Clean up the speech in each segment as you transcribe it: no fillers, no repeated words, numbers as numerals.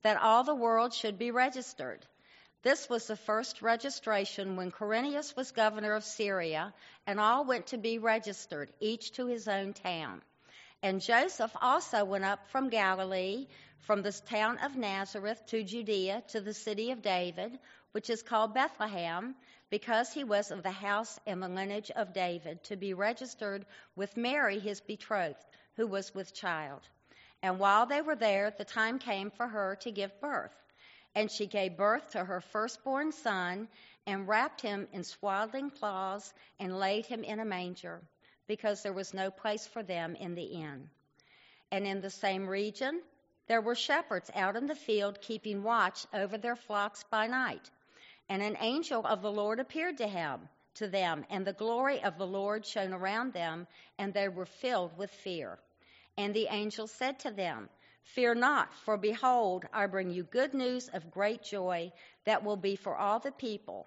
that all the world should be registered. This was the first registration when Quirinius was governor of Syria, and all went to be registered, each to his own town. And Joseph also went up from Galilee, from the town of Nazareth to Judea, to the city of David, which is called Bethlehem, because he was of the house and the lineage of David, to be registered with Mary his betrothed, who was with child. And while they were there, the time came for her to give birth. And she gave birth to her firstborn son, and wrapped him in swaddling cloths, and laid him in a manger, because there was no place for them in the inn. And in the same region there were shepherds out in the field, keeping watch over their flocks by night. And an angel of the Lord appeared to them, and the glory of the Lord shone around them, and they were filled with fear. And the angel said to them, "Fear not, for behold, I bring you good news of great joy that will be for all the people.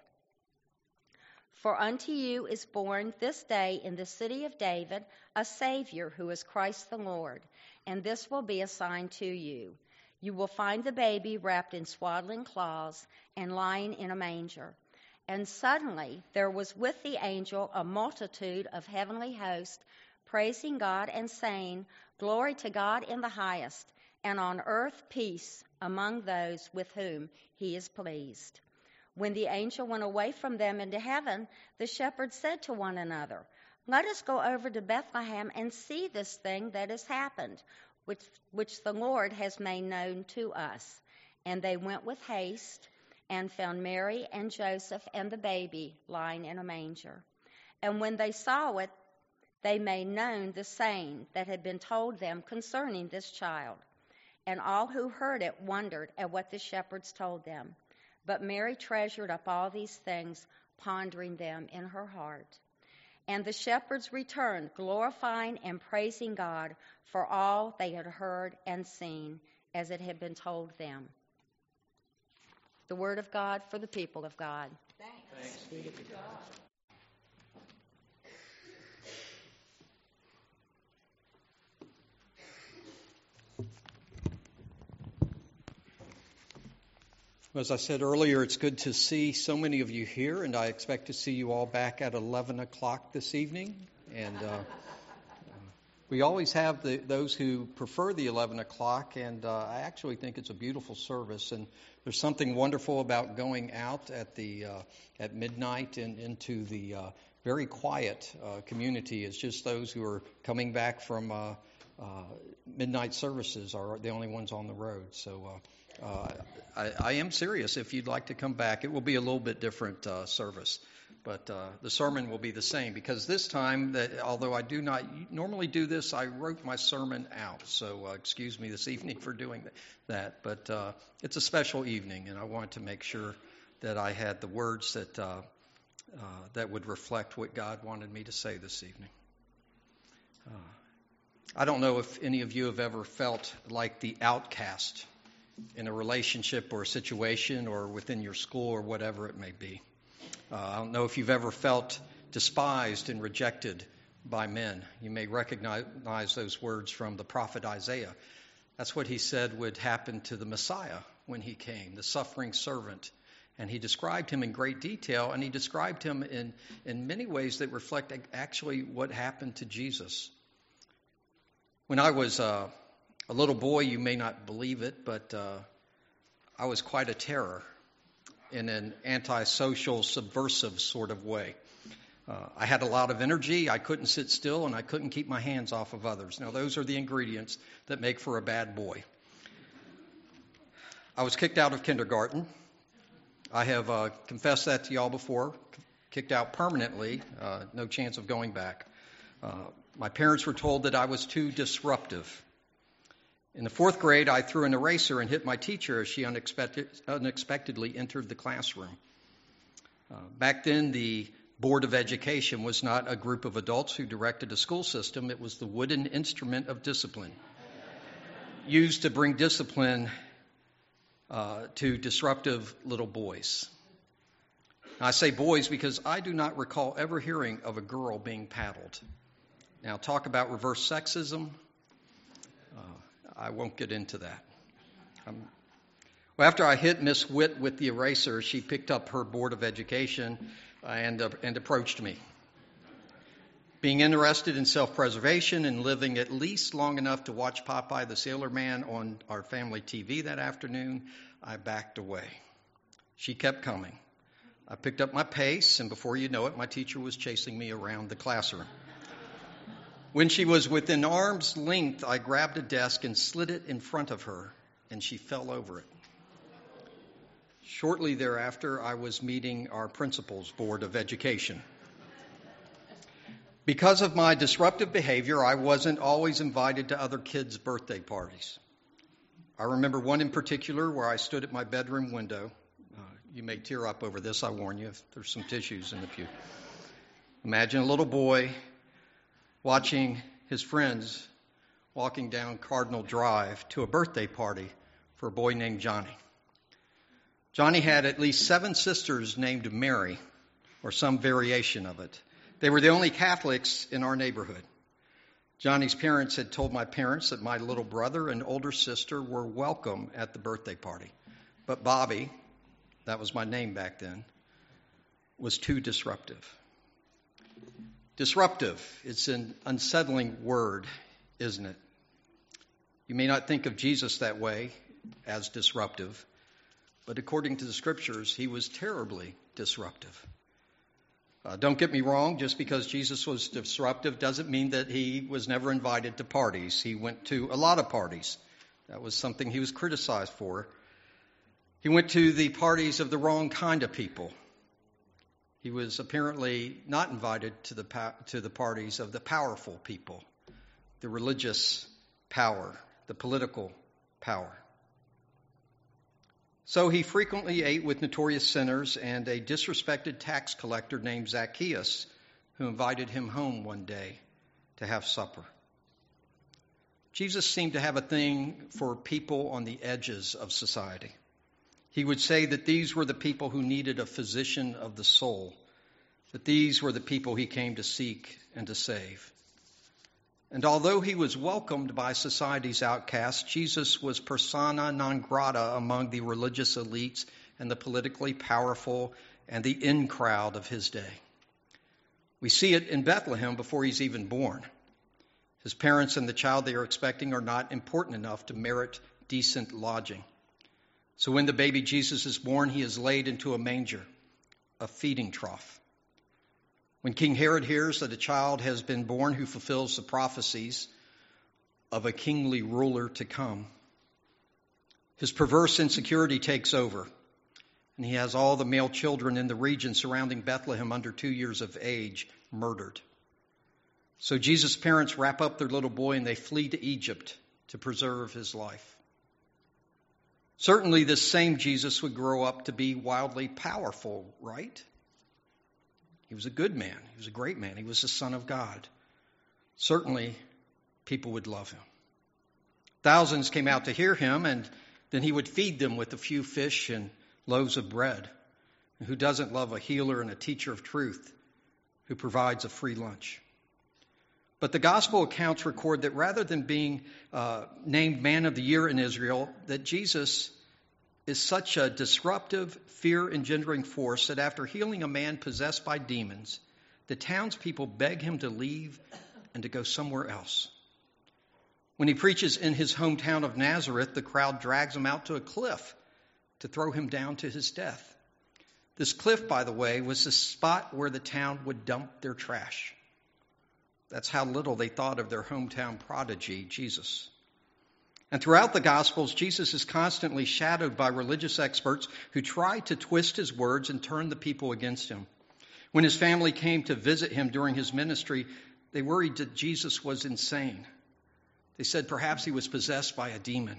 For unto you is born this day in the city of David a Savior, who is Christ the Lord. And this will be a sign to you. You will find the baby wrapped in swaddling cloths and lying in a manger." And suddenly there was with the angel a multitude of heavenly hosts, praising God and saying, "Glory to God in the highest, and on earth peace among those with whom he is pleased." When the angel went away from them into heaven, the shepherds said to one another, "Let us go over to Bethlehem and see this thing that has happened, which the Lord has made known to us." And they went with haste and found Mary and Joseph and the baby lying in a manger. And when they saw it, they made known the saying that had been told them concerning this child. And all who heard it wondered at what the shepherds told them. But Mary treasured up all these things, pondering them in her heart. And the shepherds returned, glorifying and praising God for all they had heard and seen, as it had been told them. The word of God for the people of God. Thanks be to God. As I said earlier, it's good to see so many of you here, and I expect to see you all back at 11 o'clock this evening. And we always have those who prefer the 11 o'clock, and I actually think it's a beautiful service. And there's something wonderful about going out at midnight and into the very quiet community. It's just those who are coming back from midnight services are the only ones on the road. So I am serious. If you'd like to come back, it will be a little bit different service, but the sermon will be the same, because this time, although I do not normally do this, I wrote my sermon out. So excuse me this evening for doing that, but it's a special evening, and I wanted to make sure that I had the words that would reflect what God wanted me to say this evening. I don't know if any of you have ever felt like the outcast in a relationship or a situation, or within your school, or whatever it may be. I don't know if you've ever felt despised and rejected by men. You may recognize those words from the prophet Isaiah. That's what he said would happen to the Messiah when he came, the suffering servant. And he described him in great detail, and he described him in many ways that reflect actually what happened to Jesus. When I was a little boy, you may not believe it, but I was quite a terror in an antisocial, subversive sort of way. I had a lot of energy, I couldn't sit still, and I couldn't keep my hands off of others. Now, those are the ingredients that make for a bad boy. I was kicked out of kindergarten. I have confessed that to y'all before. Kicked out permanently, no chance of going back. My parents were told that I was too disruptive. In the 4th grade, I threw an eraser and hit my teacher as she unexpectedly entered the classroom. Back then, the Board of Education was not a group of adults who directed a school system. It was the wooden instrument of discipline, used to bring discipline to disruptive little boys. Now, I say boys because I do not recall ever hearing of a girl being paddled. Now, talk about reverse sexism. I won't get into that. Well, after I hit Miss Witt with the eraser, she picked up her Board of Education and approached me. Being interested in self-preservation and living at least long enough to watch Popeye the Sailor Man on our family TV that afternoon, I backed away. She kept coming. I picked up my pace, and before you know it, my teacher was chasing me around the classroom. When she was within arm's length, I grabbed a desk and slid it in front of her, and she fell over it. Shortly thereafter, I was meeting our principal's Board of Education. Because of my disruptive behavior, I wasn't always invited to other kids' birthday parties. I remember one in particular where I stood at my bedroom window. You may tear up over this, I warn you, if there's some tissues in the pew. Imagine a little boy watching his friends walking down Cardinal Drive to a birthday party for a boy named Johnny. Johnny had at least 7 sisters named Mary, or some variation of it. They were the only Catholics in our neighborhood. Johnny's parents had told my parents that my little brother and older sister were welcome at the birthday party. But Bobby, that was my name back then, was too disruptive. Disruptive, it's an unsettling word, isn't it? You may not think of Jesus that way, as disruptive, but according to the Scriptures, he was terribly disruptive. Don't get me wrong, just because Jesus was disruptive doesn't mean that he was never invited to parties. He went to a lot of parties. That was something he was criticized for. He went to the parties of the wrong kind of people. He was apparently not invited to the parties of the powerful people, the religious power, the political power. So he frequently ate with notorious sinners and a disrespected tax collector named Zacchaeus, who invited him home one day to have supper. Jesus seemed to have a thing for people on the edges of society. He would say that these were the people who needed a physician of the soul, that these were the people he came to seek and to save. And although he was welcomed by society's outcasts, Jesus was persona non grata among the religious elites and the politically powerful and the in crowd of his day. We see it in Bethlehem before he's even born. His parents and the child they are expecting are not important enough to merit decent lodging. So when the baby Jesus is born, he is laid into a manger, a feeding trough. When King Herod hears that a child has been born who fulfills the prophecies of a kingly ruler to come, his perverse insecurity takes over, and he has all the male children in the region surrounding Bethlehem under 2 years of age murdered. So Jesus' parents wrap up their little boy and they flee to Egypt to preserve his life. Certainly this same Jesus would grow up to be wildly powerful, right? He was a good man. He was a great man. He was the Son of God. Certainly, people would love him. Thousands came out to hear him, and then he would feed them with a few fish and loaves of bread. And who doesn't love a healer and a teacher of truth who provides a free lunch? But the gospel accounts record that rather than being named Man of the Year in Israel, that Jesus is such a disruptive, fear-engendering force that after healing a man possessed by demons, the townspeople beg him to leave and to go somewhere else. When he preaches in his hometown of Nazareth, the crowd drags him out to a cliff to throw him down to his death. This cliff, by the way, was the spot where the town would dump their trash. That's how little they thought of their hometown prodigy, Jesus. And throughout the Gospels, Jesus is constantly shadowed by religious experts who try to twist his words and turn the people against him. When his family came to visit him during his ministry, they worried that Jesus was insane. They said perhaps he was possessed by a demon.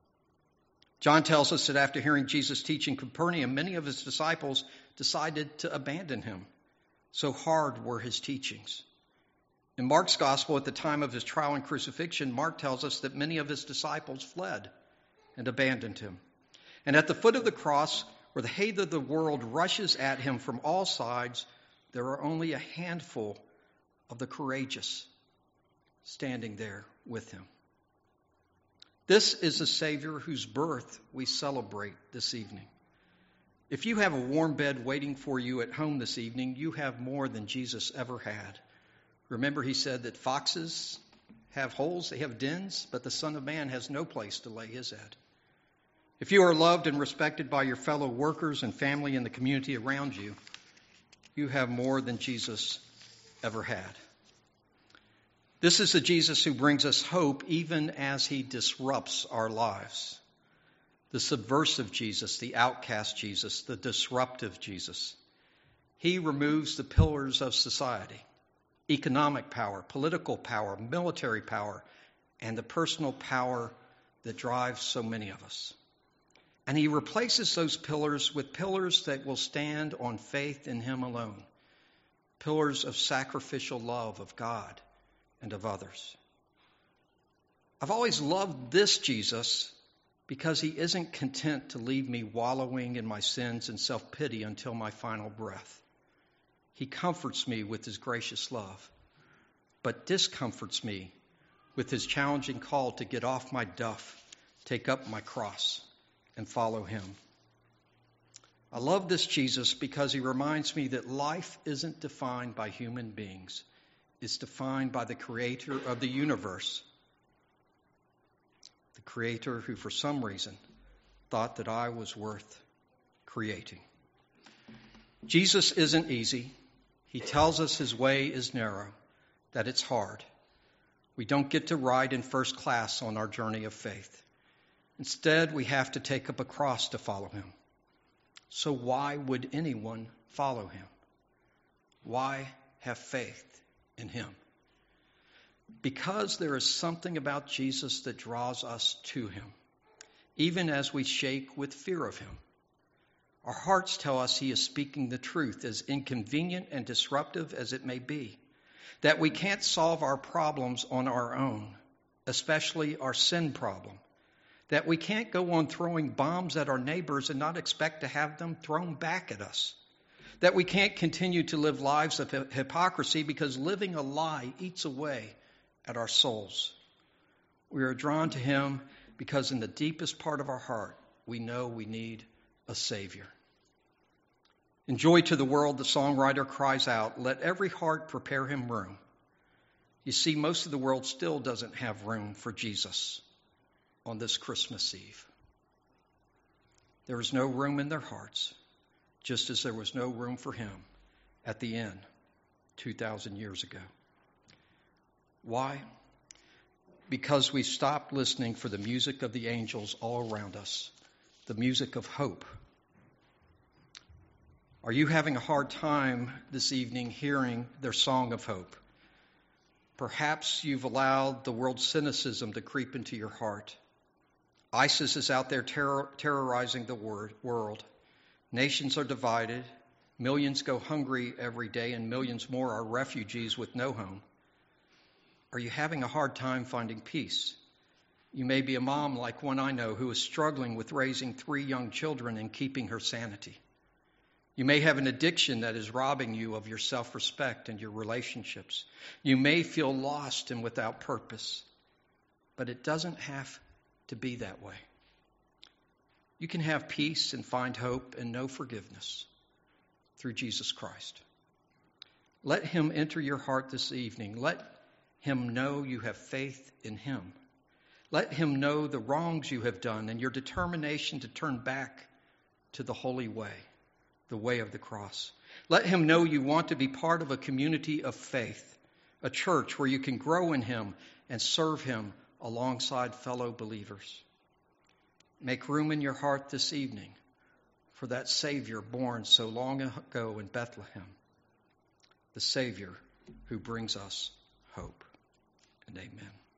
John tells us that after hearing Jesus teach in Capernaum, many of his disciples decided to abandon him. So hard were his teachings. In Mark's gospel, at the time of his trial and crucifixion, Mark tells us that many of his disciples fled and abandoned him. And at the foot of the cross, where the hate of the world rushes at him from all sides, there are only a handful of the courageous standing there with him. This is a Savior whose birth we celebrate this evening. If you have a warm bed waiting for you at home this evening, you have more than Jesus ever had. Remember, he said that foxes have holes, they have dens, but the Son of Man has no place to lay his head. If you are loved and respected by your fellow workers and family and the community around you, you have more than Jesus ever had. This is the Jesus who brings us hope even as he disrupts our lives. The subversive Jesus, the outcast Jesus, the disruptive Jesus. He removes the pillars of society, economic power, political power, military power, and the personal power that drives so many of us. And he replaces those pillars with pillars that will stand on faith in him alone. Pillars of sacrificial love of God and of others. I've always loved this Jesus because he isn't content to leave me wallowing in my sins and self-pity until my final breath. He comforts me with his gracious love, but discomforts me with his challenging call to get off my duff, take up my cross, and follow him. I love this Jesus because he reminds me that life isn't defined by human beings. It's defined by the creator of the universe. The creator who, for some reason, thought that I was worth creating. Jesus isn't easy. He tells us his way is narrow, that it's hard. We don't get to ride in first class on our journey of faith. Instead, we have to take up a cross to follow him. So why would anyone follow him? Why have faith in him? Because there is something about Jesus that draws us to him, even as we shake with fear of him. Our hearts tell us he is speaking the truth, as inconvenient and disruptive as it may be, that we can't solve our problems on our own, especially our sin problem, that we can't go on throwing bombs at our neighbors and not expect to have them thrown back at us, that we can't continue to live lives of hypocrisy because living a lie eats away at our souls. We are drawn to him because in the deepest part of our heart, we know we need a Savior. In Joy to the World, the songwriter cries out, "Let every heart prepare him room." You see, most of the world still doesn't have room for Jesus on this Christmas Eve. There is no room in their hearts, just as there was no room for him at the inn 2,000 years ago. Why? Because we stopped listening for the music of the angels all around us, the music of hope. Are you having a hard time this evening hearing their song of hope? Perhaps you've allowed the world's cynicism to creep into your heart. ISIS is out there terrorizing the world. Nations are divided. Millions go hungry every day, and millions more are refugees with no home. Are you having a hard time finding peace? You may be a mom like one I know who is struggling with raising 3 young children and keeping her sanity. You may have an addiction that is robbing you of your self-respect and your relationships. You may feel lost and without purpose, but it doesn't have to be that way. You can have peace and find hope and know forgiveness through Jesus Christ. Let him enter your heart this evening. Let him know you have faith in him. Let him know the wrongs you have done and your determination to turn back to the holy way, the way of the cross. Let him know you want to be part of a community of faith, a church where you can grow in him and serve him alongside fellow believers. Make room in your heart this evening for that Savior born so long ago in Bethlehem, the Savior who brings us hope. And amen.